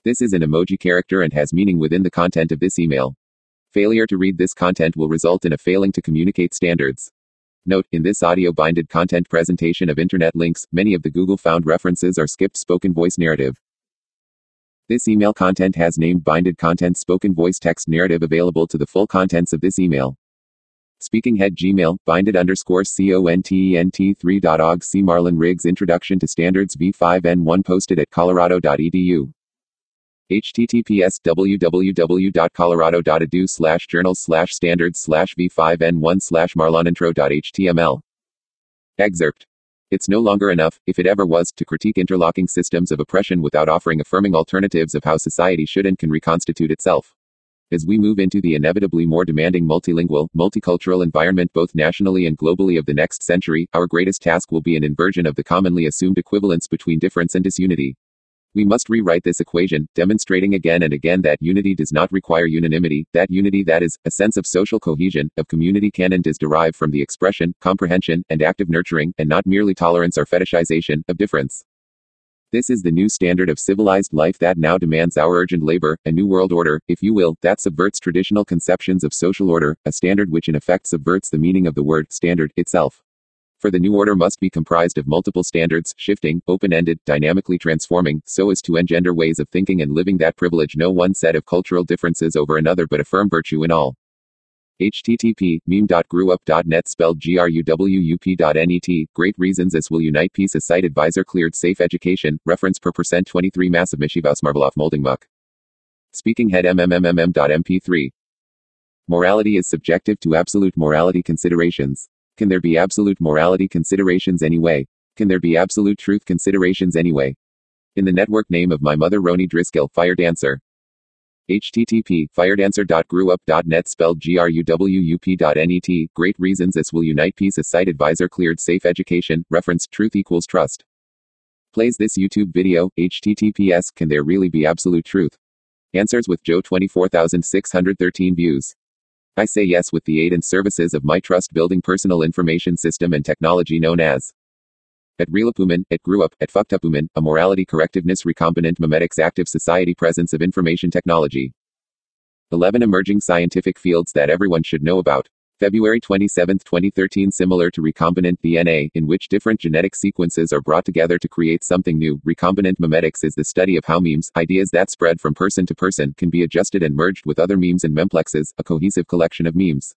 This is an emoji character and has meaning within the content of this email. Failure to read this content will result in a failing to communicate standards. Note, in this audio-binded content presentation of internet links, many of the Google found references are skipped spoken voice narrative. This email content has named binded content spoken voice text narrative available to the full contents of this email. Speaking head Gmail, binded_content3.org. See Marlon Riggs Introduction to Standards v5n1 posted at colorado.edu. https www.colorado.edu/journals/standards/v5n1/marlonintro.html. Excerpt. It's no longer enough, if it ever was, to critique interlocking systems of oppression without offering affirming alternatives of how society should and can reconstitute itself. As we move into the inevitably more demanding multilingual, multicultural environment both nationally and globally of the next century, our greatest task will be an inversion of the commonly assumed equivalence between difference and disunity. We must rewrite this equation, demonstrating again and again that unity does not require unanimity, that unity, that is, a sense of social cohesion, of community canon, is derived from the expression, comprehension, and active nurturing, and not merely tolerance or fetishization, of difference. This is the new standard of civilized life that now demands our urgent labor, a new world order, if you will, that subverts traditional conceptions of social order, a standard which in effect subverts the meaning of the word standard itself. For the new order must be comprised of multiple standards, shifting, open-ended, dynamically transforming, so as to engender ways of thinking and living that privilege no one set of cultural differences over another but affirm virtue in all. http://meme.grewup.net spelled gruwup.net. Great reasons as will unite peace. A site advisor cleared safe education, reference per %23 massive Mishivas Marveloff molding muck. Speaking head mmmmm.mp3. Morality is subjective to absolute morality considerations. Can there be absolute morality considerations anyway? Can there be absolute truth considerations anyway? In the network name of my mother Roni Driscoll, Firedancer. http://firedancer.grewup.net spelled gruwup.net. Great reasons as will unite peace. A site advisor cleared safe education, reference truth equals trust. Plays this YouTube video, https: Can there really be absolute truth? Answers with Joe 24,613 views. I say yes with the aid and services of my trust-building personal information system and technology known as at Realapuman, at Grewup, at Fucktupuman, a morality correctiveness recombinant memetics active society presence of information technology. 11 emerging scientific fields that everyone should know about. February 27, 2013. Similar to recombinant DNA, in which different genetic sequences are brought together to create something new, recombinant memetics is the study of how memes, ideas that spread from person to person, can be adjusted and merged with other memes and memplexes, a cohesive collection of memes.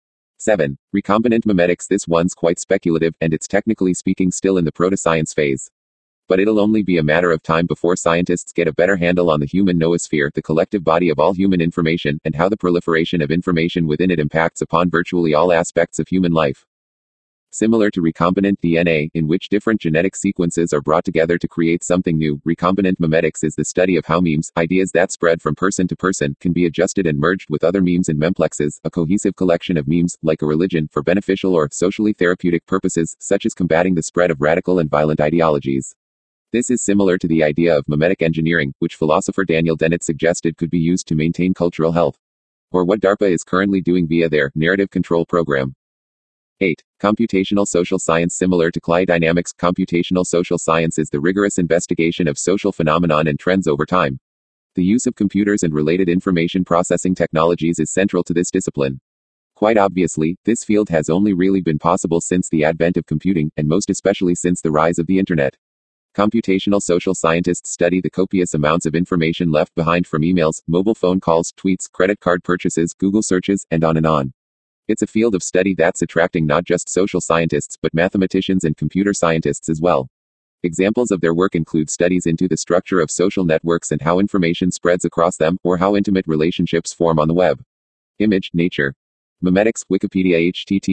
7. Recombinant memetics. This one's quite speculative, and it's technically speaking still in the proto-science phase. But it'll only be a matter of time before scientists get a better handle on the human noosphere, the collective body of all human information, and how the proliferation of information within it impacts upon virtually all aspects of human life. Similar to recombinant DNA, in which different genetic sequences are brought together to create something new, recombinant memetics is the study of how memes, ideas that spread from person to person, can be adjusted and merged with other memes and memplexes, a cohesive collection of memes, like a religion, for beneficial or socially therapeutic purposes, such as combating the spread of radical and violent ideologies. This is similar to the idea of memetic engineering, which philosopher Daniel Dennett suggested could be used to maintain cultural health. Or what DARPA is currently doing via their narrative control program. 8. Computational social science. Similar to CLI dynamics, computational social science is the rigorous investigation of social phenomenon and trends over time. The use of computers and related information processing technologies is central to this discipline. Quite obviously, this field has only really been possible since the advent of computing, and most especially since the rise of the Internet. Computational social scientists study the copious amounts of information left behind from emails, mobile phone calls, tweets, credit card purchases, Google searches, and on and on. It's a field of study that's attracting not just social scientists but mathematicians and computer scientists as well. Examples of their work include studies into the structure of social networks and how information spreads across them, or how intimate relationships form on the web. Image, Nature. Memetics, Wikipedia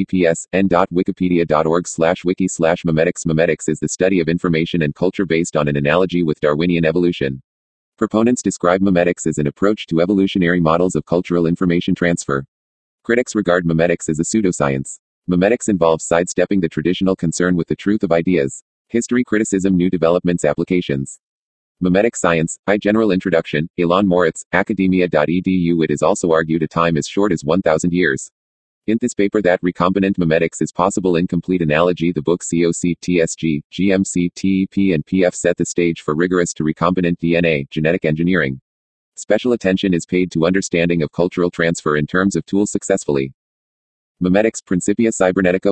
https://n.wikipedia.org/wiki/memetics. Memetics is the study of information and culture based on an analogy with Darwinian evolution. Proponents describe memetics as an approach to evolutionary models of cultural information transfer. Critics regard memetics as a pseudoscience. Memetics involves sidestepping the traditional concern with the truth of ideas. History criticism, new developments, applications. Memetic science, General Introduction, Elon Moritz, academia.edu. It is also argued a time as short as 1,000 years. In this paper that recombinant mimetics is possible in complete analogy, the book COC, TSG, GMC, TEP and PF set the stage for rigorous to recombinant DNA, genetic engineering. Special attention is paid to understanding of cultural transfer in terms of tools successfully. Mimetics Principia Cybernetica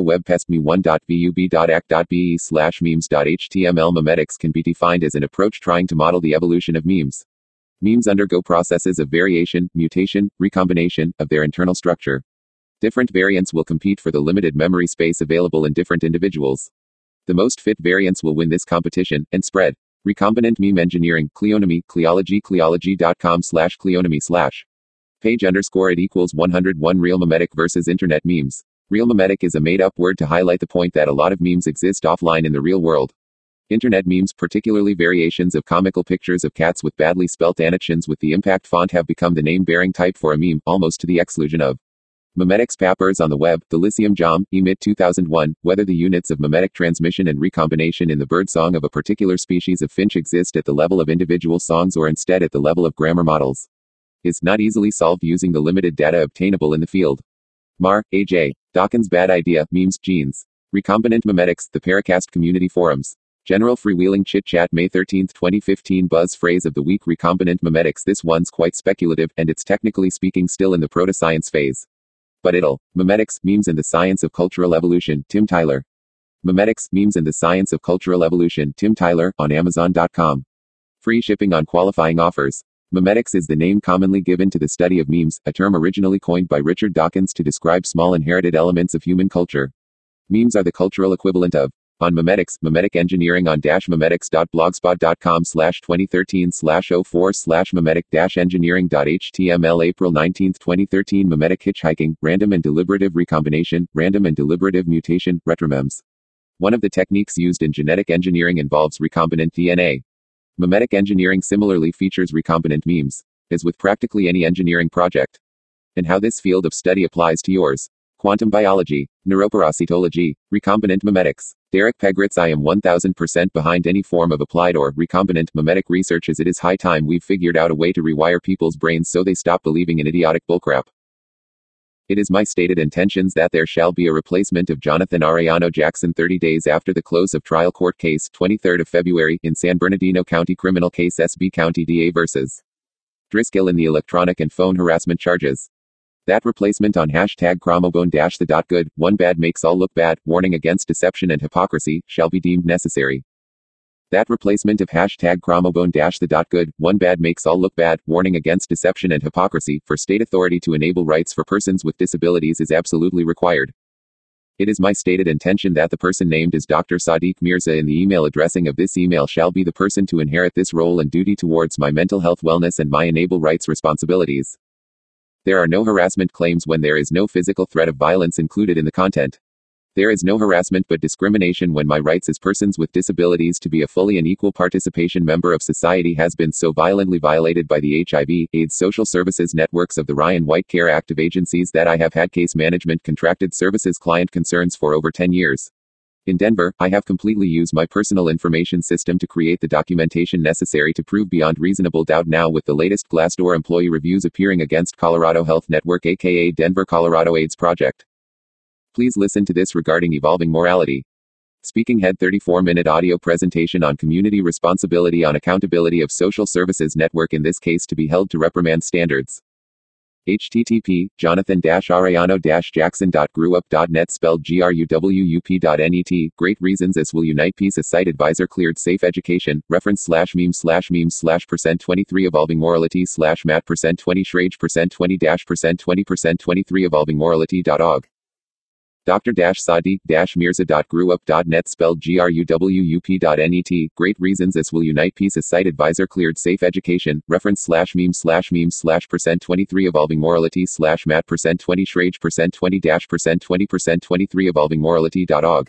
web.vub.act.be/memes.html Mimetics can be defined as an approach trying to model the evolution of memes. Memes undergo processes of variation, mutation, recombination, of their internal structure. Different variants will compete for the limited memory space available in different individuals. The most fit variants will win this competition, and spread. Recombinant meme engineering, Cleonomy, Cleology, cleology.com/Cleonomy/ page_it=101 Real mimetic versus internet memes. Real mimetic is a made-up word to highlight the point that a lot of memes exist offline in the real world. Internet memes, particularly variations of comical pictures of cats with badly spelt annotations with the impact font, have become the name-bearing type for a meme, almost to the exclusion of mimetics papers on the web. The Lyceum Jom, Emit 2001, whether the units of mimetic transmission and recombination in the birdsong of a particular species of finch exist at the level of individual songs or instead at the level of grammar models, is not easily solved using the limited data obtainable in the field. Marr, A.J. Dawkins. Bad Idea, Memes, Genes. Recombinant Mimetics, the Paracast Community Forums. General Freewheeling Chit Chat, May 13, 2015. Buzz phrase of the week: recombinant mimetics. This one's quite speculative, and it's technically speaking still in the proto-science phase. But it'll. Mimetics, Memes and the Science of Cultural Evolution, Tim Tyler. Mimetics, Memes and the Science of Cultural Evolution, Tim Tyler, on Amazon.com. Free shipping on qualifying offers. Mimetics is the name commonly given to the study of memes, a term originally coined by Richard Dawkins to describe small inherited elements of human culture. Memes are the cultural equivalent of. On Mimetics, mimetic engineering on -mimetics.blogspot.com/2013/04/mimetic-engineering.html April 19, 2013 Mimetic hitchhiking, random and deliberative recombination, random and deliberative mutation, retromemes. One of the techniques used in genetic engineering involves recombinant DNA. Mimetic engineering similarly features recombinant memes, as with practically any engineering project. And how this field of study applies to yours. Quantum biology, neuroparasitology, recombinant mimetics. Derek Pegritz. I am 1000% behind any form of applied or recombinant mimetic research, as it is high time we've figured out a way to rewire people's brains so they stop believing in idiotic bullcrap. It is my stated intentions that there shall be a replacement of Jonathan Arellano Jackson 30 days after the close of trial. Court case, 23rd of February, in San Bernardino County criminal case SB County DA versus Driscoll in the electronic and phone harassment charges. That replacement on #Chromobone-the.good, one bad makes all look bad, warning against deception and hypocrisy, shall be deemed necessary. That replacement of #Chromobone-the.good, one bad makes all look bad, warning against deception and hypocrisy, for state authority to enable rights for persons with disabilities is absolutely required. It is my stated intention that the person named as Dr. Sadiq Mirza in the email addressing of this email shall be the person to inherit this role and duty towards my mental health wellness and my enable rights responsibilities. There are no harassment claims when there is no physical threat of violence included in the content. There is no harassment but discrimination when my rights as persons with disabilities to be a fully and equal participation member of society has been so violently violated by the HIV/AIDS social services networks of the Ryan White Care Active agencies that I have had case management contracted services client concerns for over 10 years. In Denver, I have completely used my personal information system to create the documentation necessary to prove beyond reasonable doubt, now with the latest Glassdoor employee reviews appearing against Colorado Health Network aka Denver Colorado AIDS Project. Please listen to this regarding evolving morality. Speaking Head 34-minute audio presentation on community responsibility on accountability of social services network, in this case to be held to reprimand standards. http jonathan-arellano-jackson.grewup.net spelled gruwup.net. Great reasons as will unite piece. A site advisor cleared safe education, reference /memes/memes/%23 evolving morality /mat%20 shrage%20-%20%23 evolving morality.org. Dr-Sadiq-Mirza.grewup.net spelled gruwup.net. Great reasons as will unite piece. A site advisor cleared safe education, reference /memes/memes/%23 evolving morality /mat%20 shrage%20-%20%23 evolving morality.org.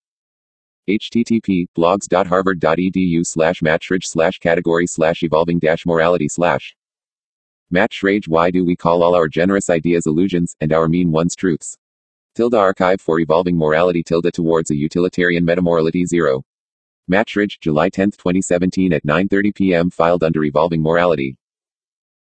http://blogs.harvard.edu/matt/category/evolving-morality/. Matt Shrage. Why do we call all our generous ideas illusions, and our mean ones truths? Archive for evolving morality towards a utilitarian metamorality 0. Matt Shrage, July 10, 2017 at 9:30 p.m. filed under evolving morality.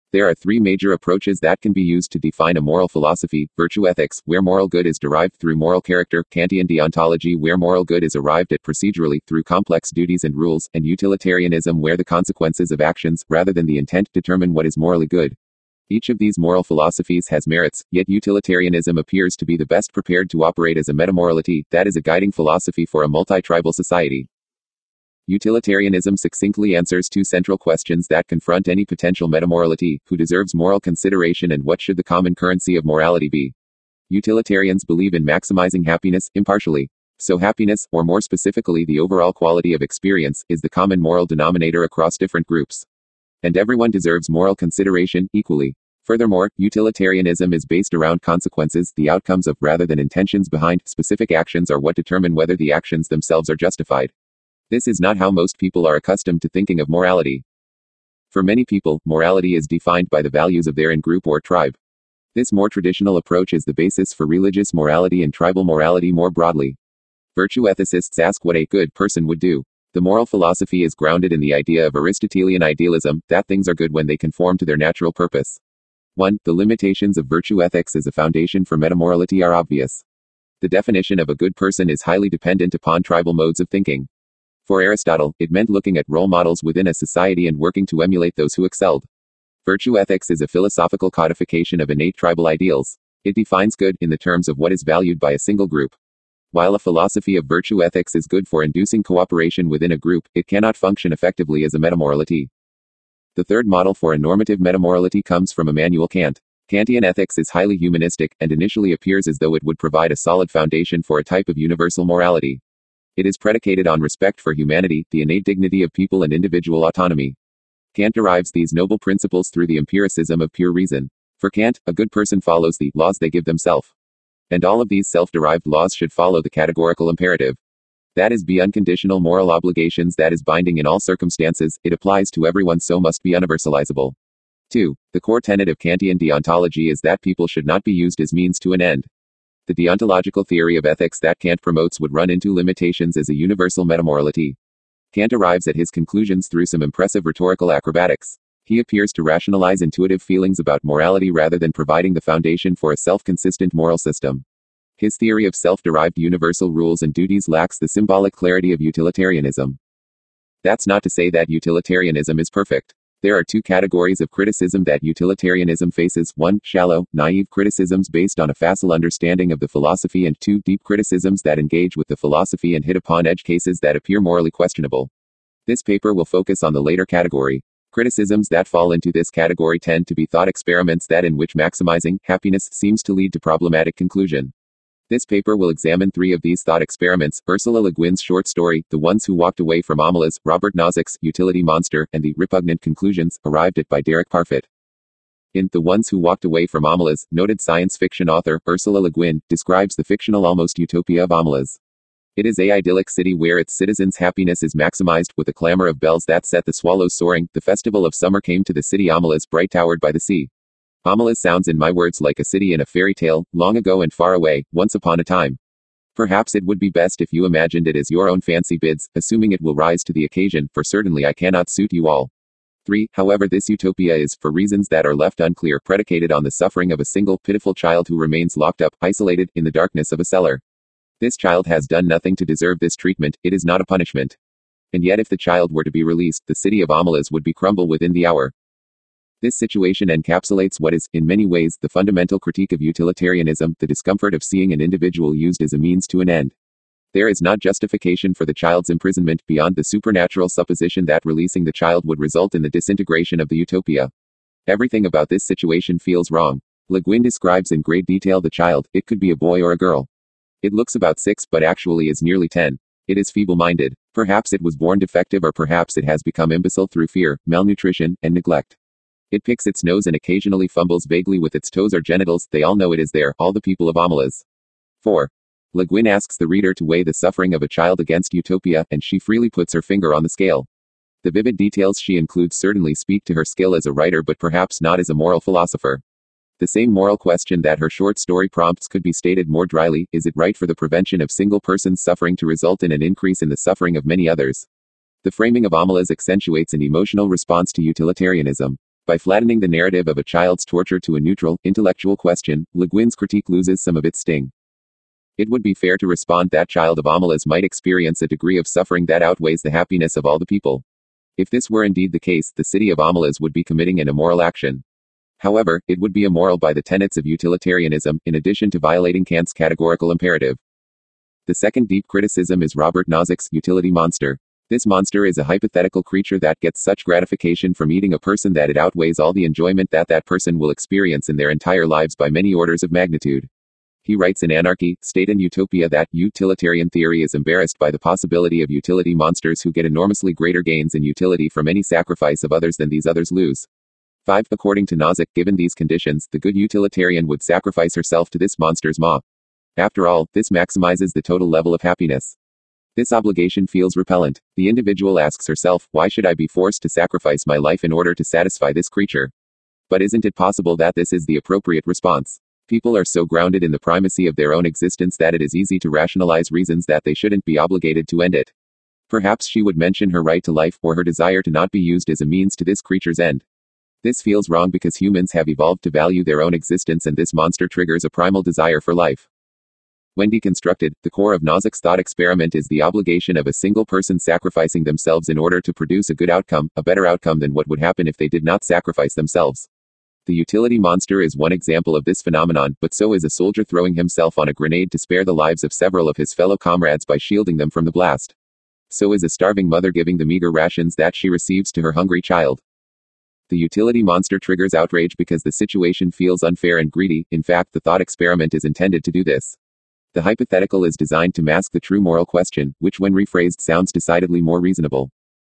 There are three major approaches that can be used to define a moral philosophy: virtue ethics, where moral good is derived through moral character; Kantian deontology, where moral good is arrived at procedurally through complex duties and rules; and utilitarianism, where the consequences of actions, rather than the intent, determine what is morally good. Each of these moral philosophies has merits, yet utilitarianism appears to be the best prepared to operate as a metamorality, that is a guiding philosophy for a multi-tribal society. Utilitarianism succinctly answers two central questions that confront any potential metamorality: who deserves moral consideration and what should the common currency of morality be? Utilitarians believe in maximizing happiness, impartially. So happiness, or more specifically the overall quality of experience, is the common moral denominator across different groups. And everyone deserves moral consideration, equally. Furthermore, utilitarianism is based around consequences, the outcomes of, rather than intentions behind, specific actions are what determine whether the actions themselves are justified. This is not how most people are accustomed to thinking of morality. For many people, morality is defined by the values of their in-group or tribe. This more traditional approach is the basis for religious morality and tribal morality more broadly. Virtue ethicists ask what a good person would do. The moral philosophy is grounded in the idea of Aristotelian idealism, that things are good when they conform to their natural purpose. 1. The limitations of virtue ethics as a foundation for metamorality are obvious. The definition of a good person is highly dependent upon tribal modes of thinking. For Aristotle, it meant looking at role models within a society and working to emulate those who excelled. Virtue ethics is a philosophical codification of innate tribal ideals. It defines good in the terms of what is valued by a single group. While a philosophy of virtue ethics is good for inducing cooperation within a group, it cannot function effectively as a metamorality. The third model for a normative metamorality comes from Immanuel Kant. Kantian ethics is highly humanistic, and initially appears as though it would provide a solid foundation for a type of universal morality. It is predicated on respect for humanity, the innate dignity of people and individual autonomy. Kant derives these noble principles through the empiricism of pure reason. For Kant, a good person follows the laws they give themselves. And all of these self-derived laws should follow the categorical imperative. That is, be unconditional moral obligations, that is binding in all circumstances, it applies to everyone, so must be universalizable. 2. The core tenet of Kantian deontology is that people should not be used as means to an end. The deontological theory of ethics that Kant promotes would run into limitations as a universal metamorality. Kant arrives at his conclusions through some impressive rhetorical acrobatics. He appears to rationalize intuitive feelings about morality rather than providing the foundation for a self-consistent moral system. His theory of self-derived universal rules and duties lacks the symbolic clarity of utilitarianism. That's not to say that utilitarianism is perfect. There are two categories of criticism that utilitarianism faces: 1. Shallow, naive criticisms based on a facile understanding of the philosophy, and 2. Deep criticisms that engage with the philosophy and hit upon edge cases that appear morally questionable. This paper will focus on the later category. Criticisms that fall into this category tend to be thought experiments that in which maximizing happiness seems to lead to problematic conclusion. This paper will examine three of these thought experiments: Ursula Le Guin's short story, The Ones Who Walked Away from Omelas, Robert Nozick's Utility Monster, and the repugnant conclusions arrived at by Derek Parfit. In The Ones Who Walked Away from Omelas, noted science fiction author Ursula Le Guin describes the fictional almost utopia of Omelas. It is an idyllic city where its citizens' happiness is maximized, with a clamor of bells that set the swallows soaring. The festival of summer came to the city Omelas, bright towered by the sea. Omelas sounds in my words like a city in a fairy tale, long ago and far away, once upon a time. Perhaps it would be best if you imagined it as your own fancy bids, assuming it will rise to the occasion, for certainly I cannot suit you all. 3. However, this utopia is, for reasons that are left unclear, predicated on the suffering of a single, pitiful child who remains locked up, isolated, in the darkness of a cellar. This child has done nothing to deserve this treatment, it is not a punishment. And yet if the child were to be released, the city of Omelas would be crumble within the hour. This situation encapsulates what is, in many ways, the fundamental critique of utilitarianism, the discomfort of seeing an individual used as a means to an end. There is not justification for the child's imprisonment beyond the supernatural supposition that releasing the child would result in the disintegration of the utopia. Everything about this situation feels wrong. Le Guin describes in great detail the child. It could be a boy or a girl. It looks about 6 but actually is nearly 10. It is feeble-minded. Perhaps it was born defective, or perhaps it has become imbecile through fear, malnutrition, and neglect. It picks its nose and occasionally fumbles vaguely with its toes or genitals. They all know it is there, all the people of Omelas. 4. Le Guin asks the reader to weigh the suffering of a child against utopia, and she freely puts her finger on the scale. The vivid details she includes certainly speak to her skill as a writer, but perhaps not as a moral philosopher. The same moral question that her short story prompts could be stated more dryly: is it right for the prevention of single person's suffering to result in an increase in the suffering of many others? The framing of Omelas accentuates an emotional response to utilitarianism. By flattening the narrative of a child's torture to a neutral, intellectual question, Le Guin's critique loses some of its sting. It would be fair to respond that child of Amalas might experience a degree of suffering that outweighs the happiness of all the people. If this were indeed the case, the city of Amalas would be committing an immoral action. However, it would be immoral by the tenets of utilitarianism, in addition to violating Kant's categorical imperative. The second deep criticism is Robert Nozick's utility monster. This monster is a hypothetical creature that gets such gratification from eating a person that it outweighs all the enjoyment that that person will experience in their entire lives by many orders of magnitude. He writes in Anarchy, State and Utopia that utilitarian theory is embarrassed by the possibility of utility monsters who get enormously greater gains in utility from any sacrifice of others than these others lose. 5. According to Nozick, given these conditions, the good utilitarian would sacrifice herself to this monster's maw. After all, this maximizes the total level of happiness. This obligation feels repellent. The individual asks herself, why should I be forced to sacrifice my life in order to satisfy this creature? But isn't it possible that this is the appropriate response? People are so grounded in the primacy of their own existence that it is easy to rationalize reasons that they shouldn't be obligated to end it. Perhaps she would mention her right to life, or her desire to not be used as a means to this creature's end. This feels wrong because humans have evolved to value their own existence, and this monster triggers a primal desire for life. When deconstructed, the core of Nozick's thought experiment is the obligation of a single person sacrificing themselves in order to produce a good outcome, a better outcome than what would happen if they did not sacrifice themselves. The utility monster is one example of this phenomenon, but so is a soldier throwing himself on a grenade to spare the lives of several of his fellow comrades by shielding them from the blast. So is a starving mother giving the meager rations that she receives to her hungry child. The utility monster triggers outrage because the situation feels unfair and greedy. In fact, the thought experiment is intended to do this. The hypothetical is designed to mask the true moral question, which when rephrased sounds decidedly more reasonable.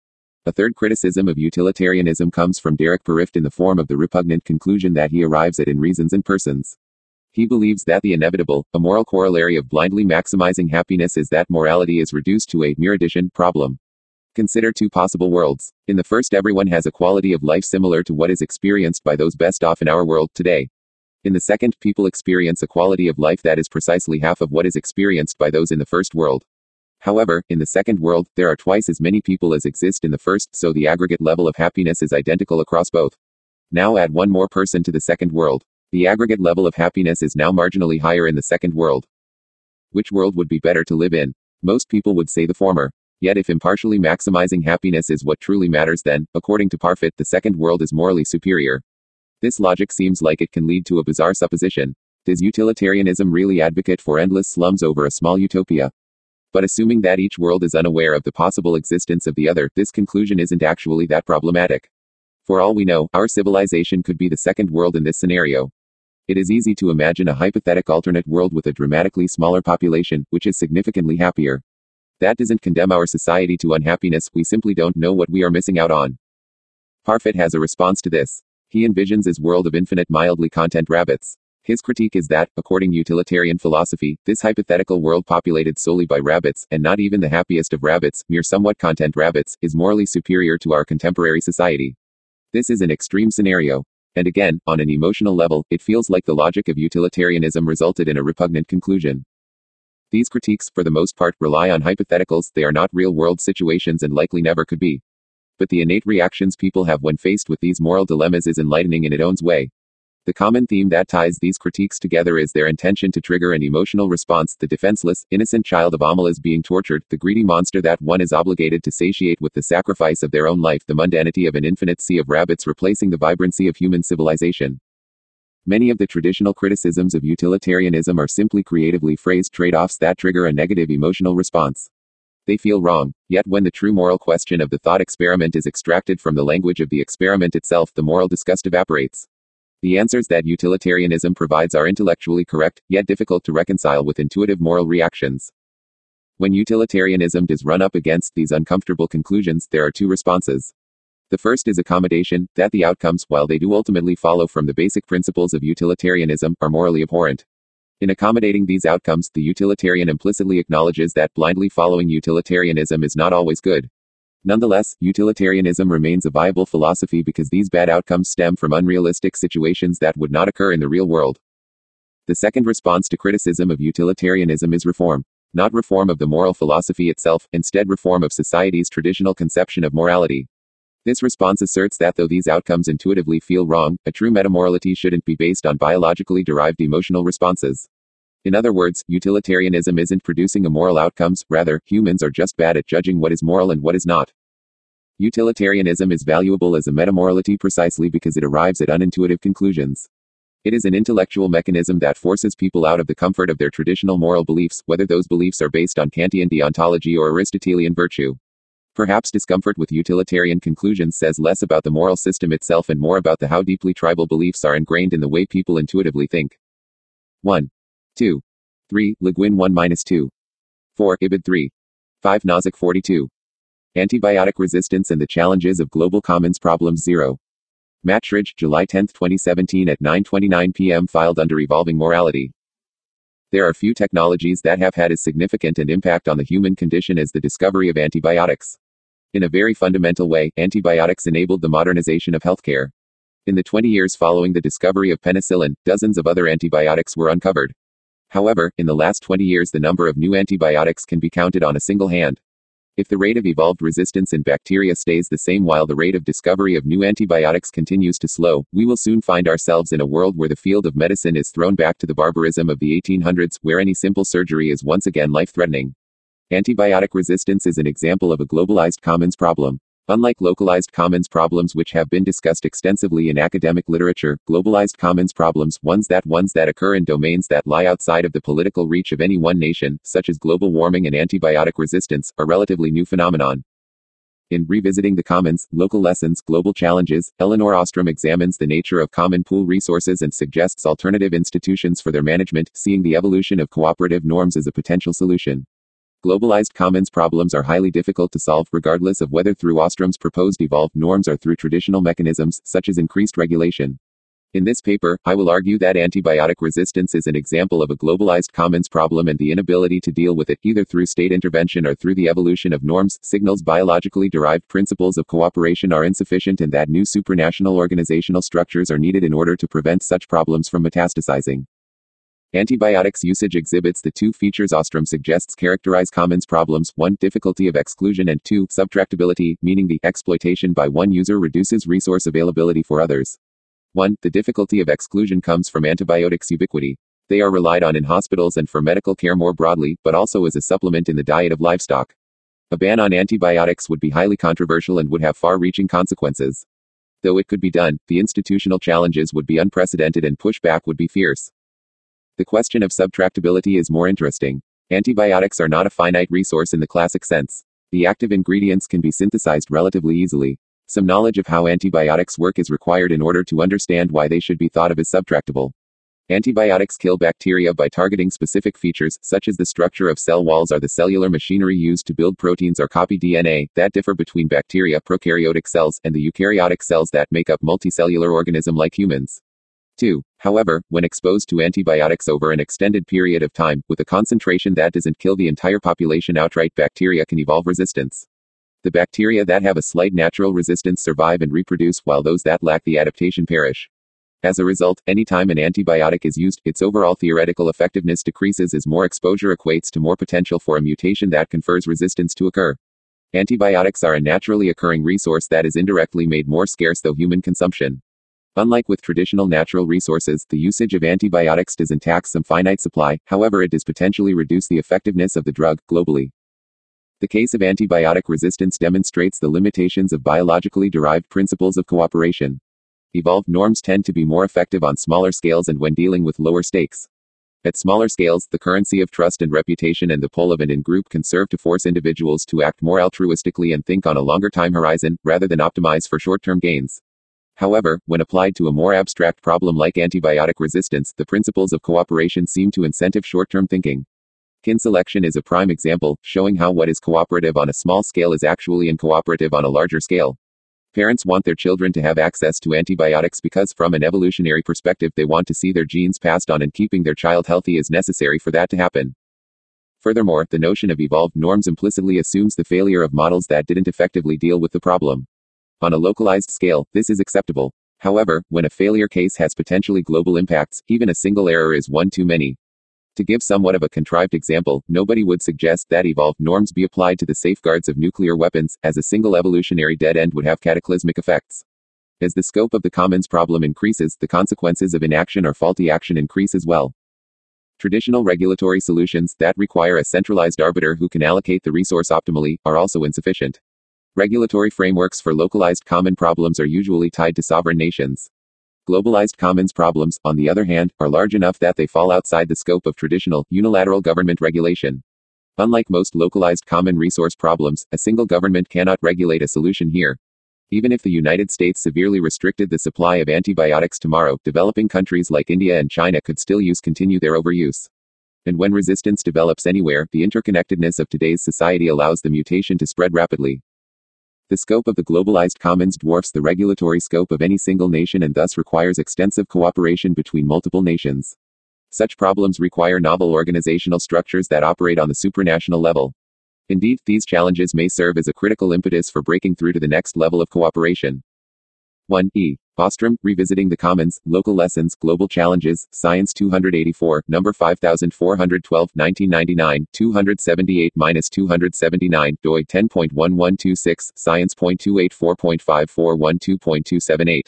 A third criticism of utilitarianism comes from Derek Perift in the form of the repugnant conclusion that he arrives at in Reasons and Persons. He believes that the inevitable, a moral corollary of blindly maximizing happiness is that morality is reduced to a mere addition problem. Consider two possible worlds. In the first, everyone has a quality of life similar to what is experienced by those best off in our world today. In the second, people experience a quality of life that is precisely half of what is experienced by those in the first world. However, in the second world, there are twice as many people as exist in the first, so the aggregate level of happiness is identical across both. Now add one more person to the second world. The aggregate level of happiness is now marginally higher in the second world. Which world would be better to live in? Most people would say the former. Yet if impartially maximizing happiness is what truly matters, then, according to Parfit, the second world is morally superior. This logic seems like it can lead to a bizarre supposition. Does utilitarianism really advocate for endless slums over a small utopia? But assuming that each world is unaware of the possible existence of the other, this conclusion isn't actually that problematic. For all we know, our civilization could be the second world in this scenario. It is easy to imagine a hypothetical alternate world with a dramatically smaller population, which is significantly happier. That doesn't condemn our society to unhappiness, we simply don't know what we are missing out on. Parfit has a response to this. He envisions his world of infinite mildly content rabbits. His critique is that, according to utilitarian philosophy, this hypothetical world populated solely by rabbits, and not even the happiest of rabbits, mere somewhat content rabbits, is morally superior to our contemporary society. This is an extreme scenario. And again, on an emotional level, it feels like the logic of utilitarianism resulted in a repugnant conclusion. These critiques, for the most part, rely on hypotheticals. They are not real-world situations and likely never could be. But the innate reactions people have when faced with these moral dilemmas is enlightening in its own way. The common theme that ties these critiques together is their intention to trigger an emotional response, the defenseless, innocent child of Amalas being tortured, the greedy monster that one is obligated to satiate with the sacrifice of their own life, the mundanity of an infinite sea of rabbits replacing the vibrancy of human civilization. Many of the traditional criticisms of utilitarianism are simply creatively phrased trade-offs that trigger a negative emotional response. They feel wrong, yet when the true moral question of the thought experiment is extracted from the language of the experiment itself, the moral disgust evaporates. The answers that utilitarianism provides are intellectually correct, yet difficult to reconcile with intuitive moral reactions. When utilitarianism does run up against these uncomfortable conclusions, there are two responses. The first is accommodation, that the outcomes, while they do ultimately follow from the basic principles of utilitarianism, are morally abhorrent. In accommodating these outcomes, the utilitarian implicitly acknowledges that blindly following utilitarianism is not always good. Nonetheless, utilitarianism remains a viable philosophy because these bad outcomes stem from unrealistic situations that would not occur in the real world. The second response to criticism of utilitarianism is reform. Not reform of the moral philosophy itself, instead reform of society's traditional conception of morality. This response asserts that though these outcomes intuitively feel wrong, a true metamorality shouldn't be based on biologically derived emotional responses. In other words, utilitarianism isn't producing immoral outcomes, rather, humans are just bad at judging what is moral and what is not. Utilitarianism is valuable as a metamorality precisely because it arrives at unintuitive conclusions. It is an intellectual mechanism that forces people out of the comfort of their traditional moral beliefs, whether those beliefs are based on Kantian deontology or Aristotelian virtue. Perhaps discomfort with utilitarian conclusions says less about the moral system itself and more about how deeply tribal beliefs are ingrained in the way people intuitively think. 1. 2. 3. Le Guin 1-2. 4. Ibid 3. 5. Nozick 42. Antibiotic resistance and the challenges of global commons problems 0. Mattridge, July 10, 2017 at 9:29 p.m. filed under Evolving Morality. There are few technologies that have had as significant an impact on the human condition as the discovery of antibiotics. In a very fundamental way, antibiotics enabled the modernization of healthcare. In the 20 years following the discovery of penicillin, dozens of other antibiotics were uncovered. However, in the last 20 years the number of new antibiotics can be counted on a single hand. If the rate of evolved resistance in bacteria stays the same while the rate of discovery of new antibiotics continues to slow, we will soon find ourselves in a world where the field of medicine is thrown back to the barbarism of the 1800s, where any simple surgery is once again life-threatening. Antibiotic resistance is an example of a globalized commons problem. Unlike localized commons problems which have been discussed extensively in academic literature, globalized commons problems, ones that occur in domains that lie outside of the political reach of any one nation, such as global warming and antibiotic resistance, are relatively new phenomenon. In Revisiting the Commons, Local Lessons, Global Challenges, Elinor Ostrom examines the nature of common pool resources and suggests alternative institutions for their management, seeing the evolution of cooperative norms as a potential solution. Globalized commons problems are highly difficult to solve, regardless of whether through Ostrom's proposed evolved norms or through traditional mechanisms, such as increased regulation. In this paper, I will argue that antibiotic resistance is an example of a globalized commons problem and the inability to deal with it, either through state intervention or through the evolution of norms, signals biologically derived principles of cooperation are insufficient and that new supranational organizational structures are needed in order to prevent such problems from metastasizing. Antibiotics usage exhibits the two features Ostrom suggests characterize commons problems: 1. Difficulty of exclusion, and 2. Subtractability, meaning the exploitation by one user reduces resource availability for others. 1. The difficulty of exclusion comes from antibiotics' ubiquity. They are relied on in hospitals and for medical care more broadly, but also as a supplement in the diet of livestock. A ban on antibiotics would be highly controversial and would have far-reaching consequences. Though it could be done, the institutional challenges would be unprecedented and pushback would be fierce. The question of subtractability is more interesting. Antibiotics are not a finite resource in the classic sense. The active ingredients can be synthesized relatively easily. Some knowledge of how antibiotics work is required in order to understand why they should be thought of as subtractable. Antibiotics kill bacteria by targeting specific features, such as the structure of cell walls or the cellular machinery used to build proteins or copy DNA, that differ between bacteria, prokaryotic cells, and the eukaryotic cells that make up multicellular organism like humans. 2. However, when exposed to antibiotics over an extended period of time, with a concentration that doesn't kill the entire population outright, bacteria can evolve resistance. The bacteria that have a slight natural resistance survive and reproduce, while those that lack the adaptation perish. As a result, any time an antibiotic is used, its overall theoretical effectiveness decreases as more exposure equates to more potential for a mutation that confers resistance to occur. Antibiotics are a naturally occurring resource that is indirectly made more scarce through human consumption. Unlike with traditional natural resources, the usage of antibiotics doesn't tax some finite supply, however it does potentially reduce the effectiveness of the drug, globally. The case of antibiotic resistance demonstrates the limitations of biologically derived principles of cooperation. Evolved norms tend to be more effective on smaller scales and when dealing with lower stakes. At smaller scales, the currency of trust and reputation and the pull of an in-group can serve to force individuals to act more altruistically and think on a longer time horizon, rather than optimize for short-term gains. However, when applied to a more abstract problem like antibiotic resistance, the principles of cooperation seem to incentive short-term thinking. Kin selection is a prime example, showing how what is cooperative on a small scale is actually uncooperative on a larger scale. Parents want their children to have access to antibiotics because, from an evolutionary perspective, they want to see their genes passed on, and keeping their child healthy is necessary for that to happen. Furthermore, the notion of evolved norms implicitly assumes the failure of models that didn't effectively deal with the problem. On a localized scale, this is acceptable. However, when a failure case has potentially global impacts, even a single error is one too many. To give somewhat of a contrived example, nobody would suggest that evolved norms be applied to the safeguards of nuclear weapons, as a single evolutionary dead end would have cataclysmic effects. As the scope of the commons problem increases, the consequences of inaction or faulty action increase as well. Traditional regulatory solutions that require a centralized arbiter who can allocate the resource optimally are also insufficient. Regulatory frameworks for localized common problems are usually tied to sovereign nations. Globalized commons problems, on the other hand, are large enough that they fall outside the scope of traditional, unilateral government regulation. Unlike most localized common resource problems, a single government cannot regulate a solution here. Even if the United States severely restricted the supply of antibiotics tomorrow, developing countries like India and China could still continue their overuse. And when resistance develops anywhere, the interconnectedness of today's society allows the mutation to spread rapidly. The scope of the globalized commons dwarfs the regulatory scope of any single nation and thus requires extensive cooperation between multiple nations. Such problems require novel organizational structures that operate on the supranational level. Indeed, these challenges may serve as a critical impetus for breaking through to the next level of cooperation. 1. E. Bostrom, Revisiting the Commons, Local Lessons, Global Challenges, Science 284, number 5412, 1999, 278-279, doi 10.1126, Science.284.5412.278.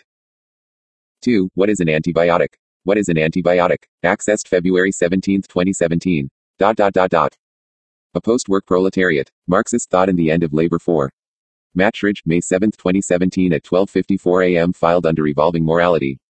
2. What is an antibiotic? What is an antibiotic? Accessed February 17, 2017. A Post-Work Proletariat, Marxist Thought in the End of Labor 4. Mattridge, May 7, 2017 at 12:54 a.m. filed under Evolving Morality.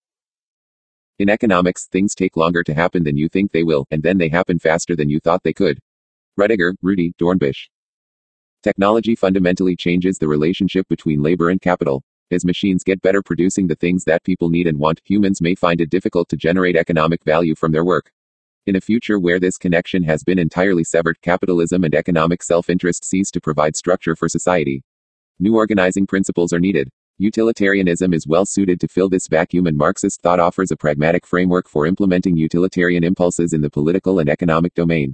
In economics, things take longer to happen than you think they will, and then they happen faster than you thought they could. Rudiger, Rudy, Dornbusch. Technology fundamentally changes the relationship between labor and capital. As machines get better producing the things that people need and want, humans may find it difficult to generate economic value from their work. In a future where this connection has been entirely severed, capitalism and economic self-interest cease to provide structure for society. New organizing principles are needed. Utilitarianism is well suited to fill this vacuum, and Marxist thought offers a pragmatic framework for implementing utilitarian impulses in the political and economic domain.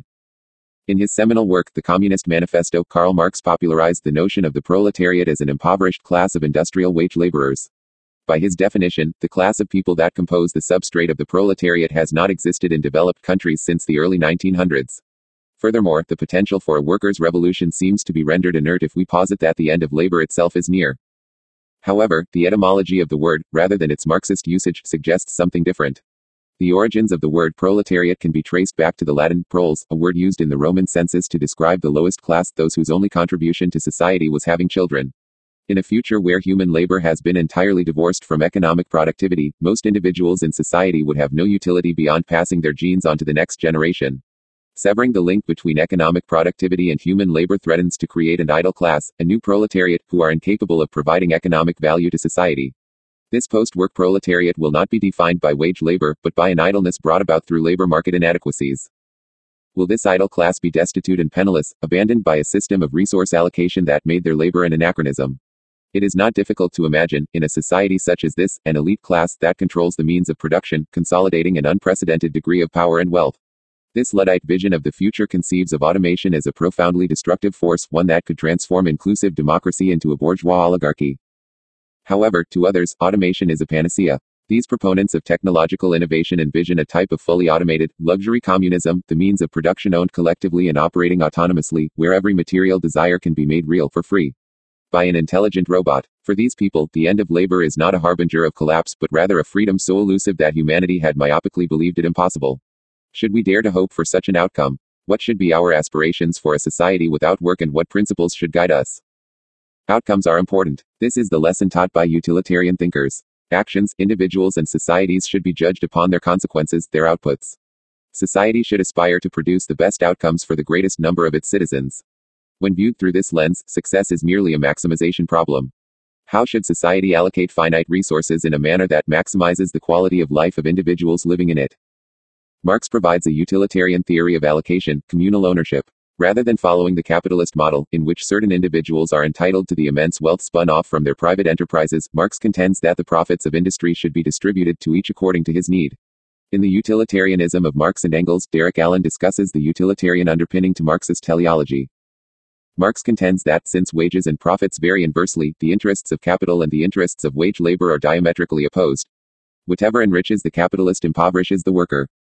In his seminal work, The Communist Manifesto, Karl Marx popularized the notion of the proletariat as an impoverished class of industrial wage laborers. By his definition, the class of people that compose the substrate of the proletariat has not existed in developed countries since the early 1900s. Furthermore, the potential for a workers' revolution seems to be rendered inert if we posit that the end of labor itself is near. However, the etymology of the word, rather than its Marxist usage, suggests something different. The origins of the word proletariat can be traced back to the Latin proles, a word used in the Roman census to describe the lowest class, those whose only contribution to society was having children. In a future where human labor has been entirely divorced from economic productivity, most individuals in society would have no utility beyond passing their genes on to the next generation. Severing the link between economic productivity and human labor threatens to create an idle class, a new proletariat, who are incapable of providing economic value to society. This post-work proletariat will not be defined by wage labor, but by an idleness brought about through labor market inadequacies. Will this idle class be destitute and penniless, abandoned by a system of resource allocation that made their labor an anachronism? It is not difficult to imagine, in a society such as this, an elite class that controls the means of production, consolidating an unprecedented degree of power and wealth. This Luddite vision of the future conceives of automation as a profoundly destructive force, one that could transform inclusive democracy into a bourgeois oligarchy. However, to others, automation is a panacea. These proponents of technological innovation envision a type of fully automated, luxury communism, the means of production owned collectively and operating autonomously, where every material desire can be made real for free by an intelligent robot. For these people, the end of labor is not a harbinger of collapse, but rather a freedom so elusive that humanity had myopically believed it impossible. Should we dare to hope for such an outcome? What should be our aspirations for a society without work, and what principles should guide us? Outcomes are important. This is the lesson taught by utilitarian thinkers. Actions, individuals and societies should be judged upon their consequences, their outputs. Society should aspire to produce the best outcomes for the greatest number of its citizens. When viewed through this lens, success is merely a maximization problem. How should society allocate finite resources in a manner that maximizes the quality of life of individuals living in it? Marx provides a utilitarian theory of allocation, communal ownership. Rather than following the capitalist model, in which certain individuals are entitled to the immense wealth spun off from their private enterprises, Marx contends that the profits of industry should be distributed to each according to his need. In The Utilitarianism of Marx and Engels, Derek Allen discusses the utilitarian underpinning to Marxist teleology. Marx contends that, since wages and profits vary inversely, the interests of capital and the interests of wage labor are diametrically opposed. Whatever enriches the capitalist impoverishes the worker.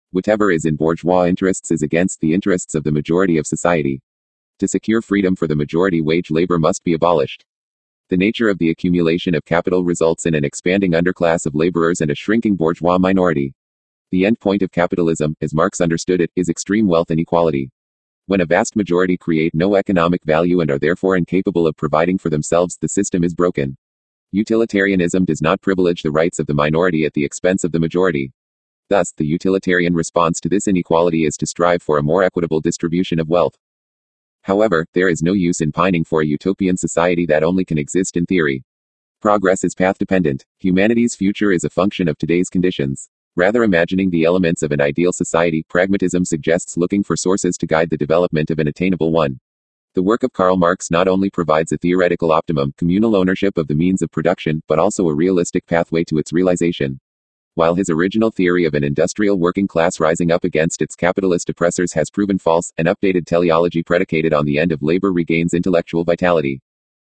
Whatever is in bourgeois interests is against the interests of the majority of society. To secure freedom for the majority, wage labor must be abolished. The nature of the accumulation of capital results in an expanding underclass of laborers and a shrinking bourgeois minority. The end point of capitalism, as Marx understood it, is extreme wealth inequality. When a vast majority create no economic value and are therefore incapable of providing for themselves, the system is broken. Utilitarianism does not privilege the rights of the minority at the expense of the majority. Thus, the utilitarian response to this inequality is to strive for a more equitable distribution of wealth. However, there is no use in pining for a utopian society that only can exist in theory. Progress is path-dependent. Humanity's future is a function of today's conditions. Rather imagining the elements of an ideal society, pragmatism suggests looking for sources to guide the development of an attainable one. The work of Karl Marx not only provides a theoretical optimum, communal ownership of the means of production, but also a realistic pathway to its realization. While his original theory of an industrial working class rising up against its capitalist oppressors has proven false, an updated teleology predicated on the end of labor regains intellectual vitality.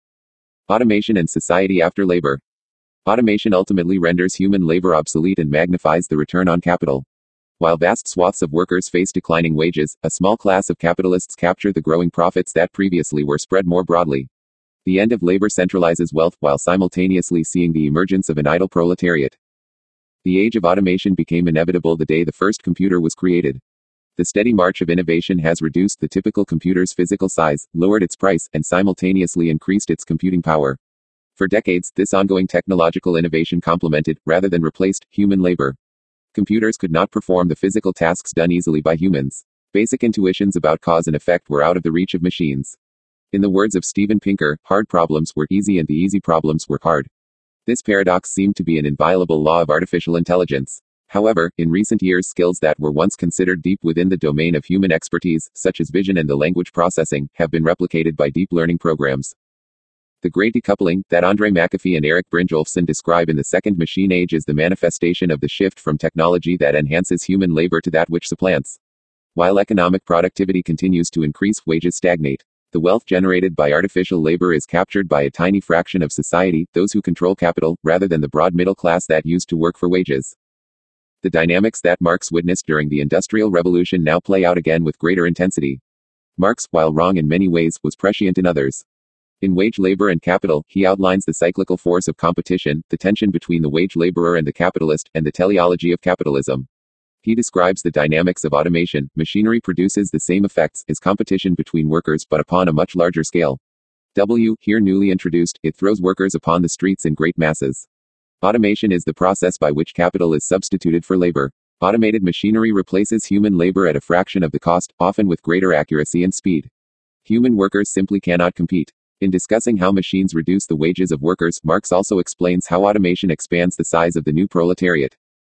Automation and society after labor. Automation ultimately renders human labor obsolete and magnifies the return on capital. While vast swaths of workers face declining wages, a small class of capitalists capture the growing profits that previously were spread more broadly. The end of labor centralizes wealth while simultaneously seeing the emergence of an idle proletariat. The age of automation became inevitable the day the first computer was created. The steady march of innovation has reduced the typical computer's physical size, lowered its price, and simultaneously increased its computing power. For decades, this ongoing technological innovation complemented, rather than replaced, human labor. Computers could not perform the physical tasks done easily by humans. Basic intuitions about cause and effect were out of the reach of machines. In the words of Steven Pinker, hard problems were easy and the easy problems were hard. This paradox seemed to be an inviolable law of artificial intelligence. However, in recent years, skills that were once considered deep within the domain of human expertise, such as vision and the language processing, have been replicated by deep learning programs. The great decoupling that Andre McAfee and Eric Brynjolfsson describe in The Second Machine Age is the manifestation of the shift from technology that enhances human labor to that which supplants. While economic productivity continues to increase, wages stagnate. The wealth generated by artificial labor is captured by a tiny fraction of society, those who control capital, rather than the broad middle class that used to work for wages. The dynamics that Marx witnessed during the Industrial Revolution now play out again with greater intensity. Marx, while wrong in many ways, was prescient in others. In Wage Labor and Capital, he outlines the cyclical force of competition, the tension between the wage laborer and the capitalist, and the teleology of capitalism. He describes the dynamics of automation. Machinery produces the same effects as competition between workers, but upon a much larger scale. Here newly introduced, it throws workers upon the streets in great masses. Automation is the process by which capital is substituted for labor. Automated machinery replaces human labor at a fraction of the cost, often with greater accuracy and speed. Human workers simply cannot compete. In discussing how machines reduce the wages of workers, Marx also explains how automation expands the size of the new proletariat.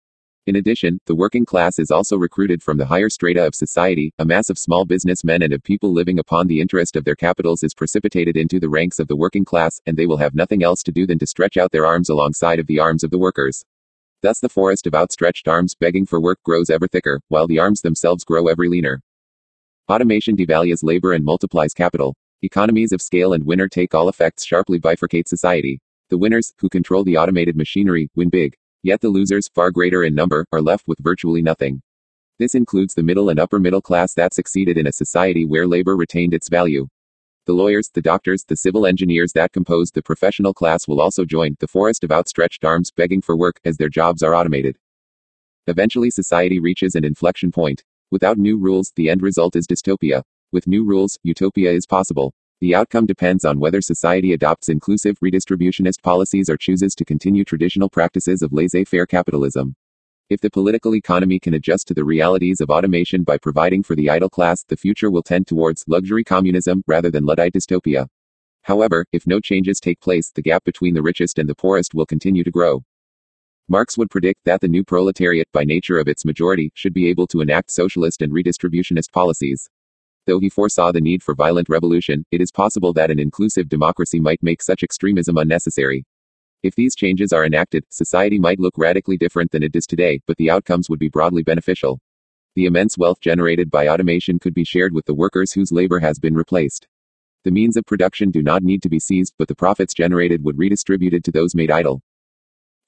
In addition, the working class is also recruited from the higher strata of society. A mass of small businessmen and of people living upon the interest of their capitals is precipitated into the ranks of the working class, and they will have nothing else to do than to stretch out their arms alongside of the arms of the workers. Thus the forest of outstretched arms begging for work grows ever thicker, while the arms themselves grow ever leaner. Automation devalues labor and multiplies capital. Economies of scale and winner-take-all effects sharply bifurcate society. The winners, who control the automated machinery, win big. Yet the losers, far greater in number, are left with virtually nothing. This includes the middle and upper middle class that succeeded in a society where labor retained its value. The lawyers, the doctors, the civil engineers that composed the professional class will also join the forest of outstretched arms begging for work as their jobs are automated. Eventually society reaches an inflection point. Without new rules, the end result is dystopia. With new rules, utopia is possible. The outcome depends on whether society adopts inclusive, redistributionist policies or chooses to continue traditional practices of laissez-faire capitalism. If the political economy can adjust to the realities of automation by providing for the idle class, the future will tend towards luxury communism rather than Luddite dystopia. However, if no changes take place, the gap between the richest and the poorest will continue to grow. Marx would predict that the new proletariat, by nature of its majority, should be able to enact socialist and redistributionist policies. Though he foresaw the need for violent revolution, it is possible that an inclusive democracy might make such extremism unnecessary. If these changes are enacted, society might look radically different than it does today, but the outcomes would be broadly beneficial. The immense wealth generated by automation could be shared with the workers whose labor has been replaced. The means of production do not need to be seized, but the profits generated would be redistributed to those made idle.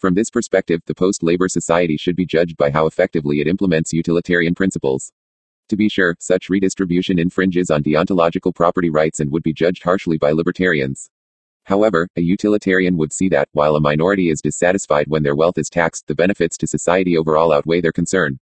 From this perspective, the post-labor society should be judged by how effectively it implements utilitarian principles. To be sure, such redistribution infringes on deontological property rights and would be judged harshly by libertarians. However, a utilitarian would see that, while a minority is dissatisfied when their wealth is taxed, the benefits to society overall outweigh their concern.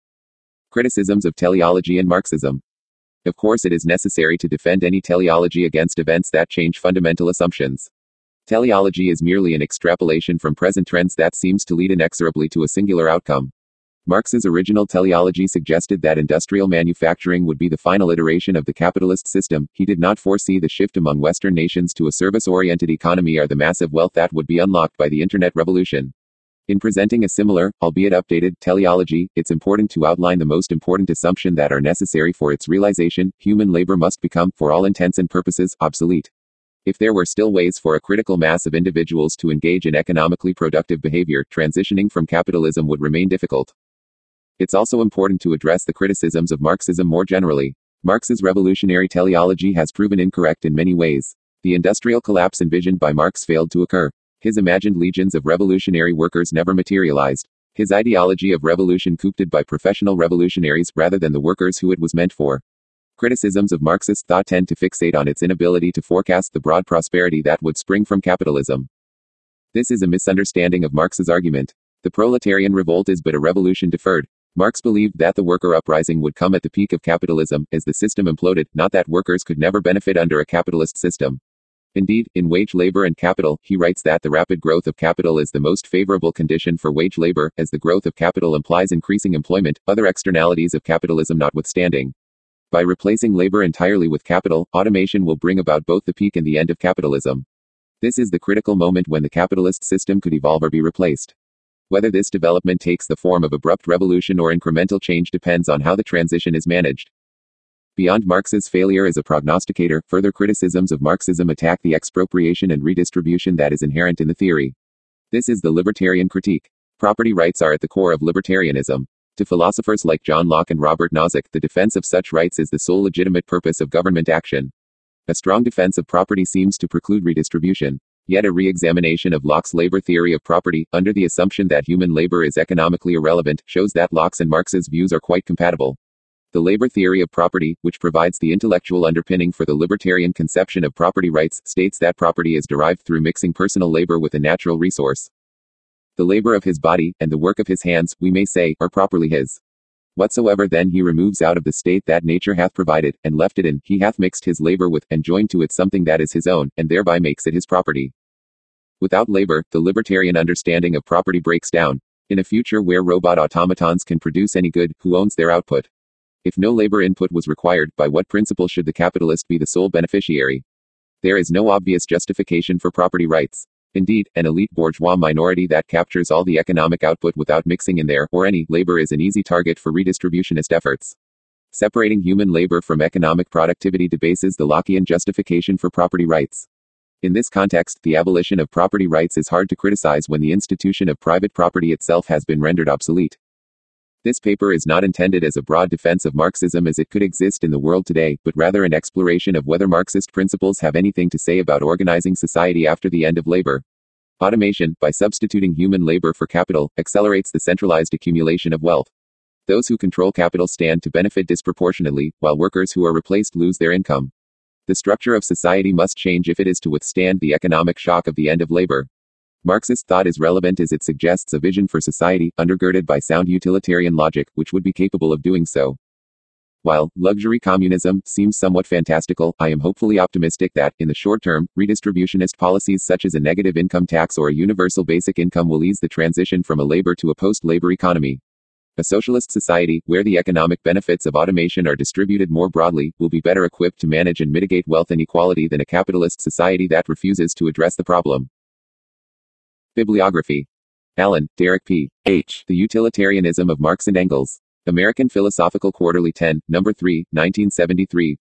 Criticisms of teleology and Marxism. Of course, it is necessary to defend any teleology against events that change fundamental assumptions. Teleology is merely an extrapolation from present trends that seems to lead inexorably to a singular outcome. Marx's original teleology suggested that industrial manufacturing would be the final iteration of the capitalist system. He did not foresee the shift among Western nations to a service-oriented economy or the massive wealth that would be unlocked by the Internet revolution. In presenting a similar, albeit updated, teleology, it's important to outline the most important assumption that are necessary for its realization: human labor must become, for all intents and purposes, obsolete. If there were still ways for a critical mass of individuals to engage in economically productive behavior, transitioning from capitalism would remain difficult. It's also important to address the criticisms of Marxism more generally. Marx's revolutionary teleology has proven incorrect in many ways. The industrial collapse envisioned by Marx failed to occur. His imagined legions of revolutionary workers never materialized. His ideology of revolution coopted by professional revolutionaries rather than the workers who it was meant for. Criticisms of Marxist thought tend to fixate on its inability to forecast the broad prosperity that would spring from capitalism. This is a misunderstanding of Marx's argument. The proletarian revolt is but a revolution deferred. Marx believed that the worker uprising would come at the peak of capitalism, as the system imploded, not that workers could never benefit under a capitalist system. Indeed, in Wage Labor and Capital, he writes that the rapid growth of capital is the most favorable condition for wage labor, as the growth of capital implies increasing employment, other externalities of capitalism notwithstanding. By replacing labor entirely with capital, automation will bring about both the peak and the end of capitalism. This is the critical moment when the capitalist system could evolve or be replaced. Whether this development takes the form of abrupt revolution or incremental change depends on how the transition is managed. Beyond Marx's failure as a prognosticator, further criticisms of Marxism attack the expropriation and redistribution that is inherent in the theory. This is the libertarian critique. Property rights are at the core of libertarianism. To philosophers like John Locke and Robert Nozick, the defense of such rights is the sole legitimate purpose of government action. A strong defense of property seems to preclude redistribution. Yet a re-examination of Locke's labor theory of property, under the assumption that human labor is economically irrelevant, shows that Locke's and Marx's views are quite compatible. The labor theory of property, which provides the intellectual underpinning for the libertarian conception of property rights, states that property is derived through mixing personal labor with a natural resource. The labor of his body, and the work of his hands, we may say, are properly his. Whatsoever then he removes out of the state that nature hath provided, and left it in, he hath mixed his labor with, and joined to it something that is his own, and thereby makes it his property. Without labor, the libertarian understanding of property breaks down. In a future where robot automatons can produce any good, who owns their output? If no labor input was required, by what principle should the capitalist be the sole beneficiary? There is no obvious justification for property rights. Indeed, an elite bourgeois minority that captures all the economic output without mixing in their, or any, labor is an easy target for redistributionist efforts. Separating human labor from economic productivity debases the Lockean justification for property rights. In this context, the abolition of property rights is hard to criticize when the institution of private property itself has been rendered obsolete. This paper is not intended as a broad defense of Marxism as it could exist in the world today, but rather an exploration of whether Marxist principles have anything to say about organizing society after the end of labor. Automation, by substituting human labor for capital, accelerates the centralized accumulation of wealth. Those who control capital stand to benefit disproportionately, while workers who are replaced lose their income. The structure of society must change if it is to withstand the economic shock of the end of labor. Marxist thought is relevant as it suggests a vision for society, undergirded by sound utilitarian logic, which would be capable of doing so. While luxury communism seems somewhat fantastical, I am hopefully optimistic that, in the short term, redistributionist policies such as a negative income tax or a universal basic income will ease the transition from a labor to a post-labor economy. A socialist society, where the economic benefits of automation are distributed more broadly, will be better equipped to manage and mitigate wealth inequality than a capitalist society that refuses to address the problem. Bibliography. Allen, Derek P. H. The Utilitarianism of Marx and Engels. American Philosophical Quarterly 10, No. 3, 1973,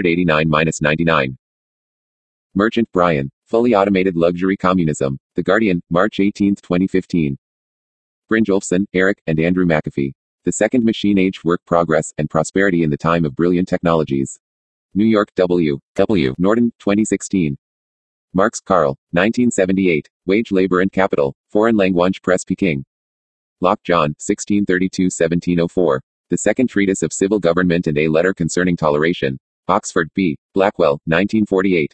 189-99. Merchant, Brian. Fully Automated Luxury Communism. The Guardian, March 18, 2015. Brynjolfsson, Eric, and Andrew McAfee. The Second Machine Age: Work Progress and Prosperity in the Time of Brilliant Technologies. New York, W. Norton, 2016. Marx, Karl. 1978. Wage Labor and Capital. Foreign Language Press Peking. Locke John, 1632-1704. The Second Treatise of Civil Government and A Letter Concerning Toleration. Oxford, B. Blackwell, 1948.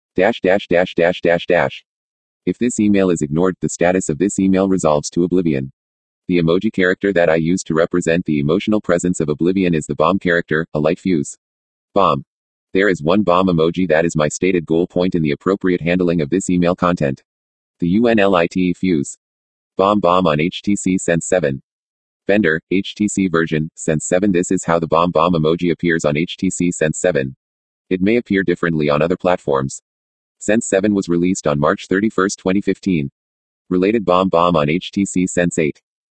If this email is ignored, the status of this email resolves to oblivion. The emoji character that I use to represent the emotional presence of oblivion is the bomb character, a light fuse. Bomb. There is one bomb emoji that is my stated goal point in the appropriate handling of this email content. The UNLITE fuse. Bomb on HTC Sense 7. Vendor, HTC version, Sense 7. This is how the bomb emoji appears on HTC Sense 7. It may appear differently on other platforms. Sense 7 was released on March 31, 2015. Related bomb on HTC Sense 8.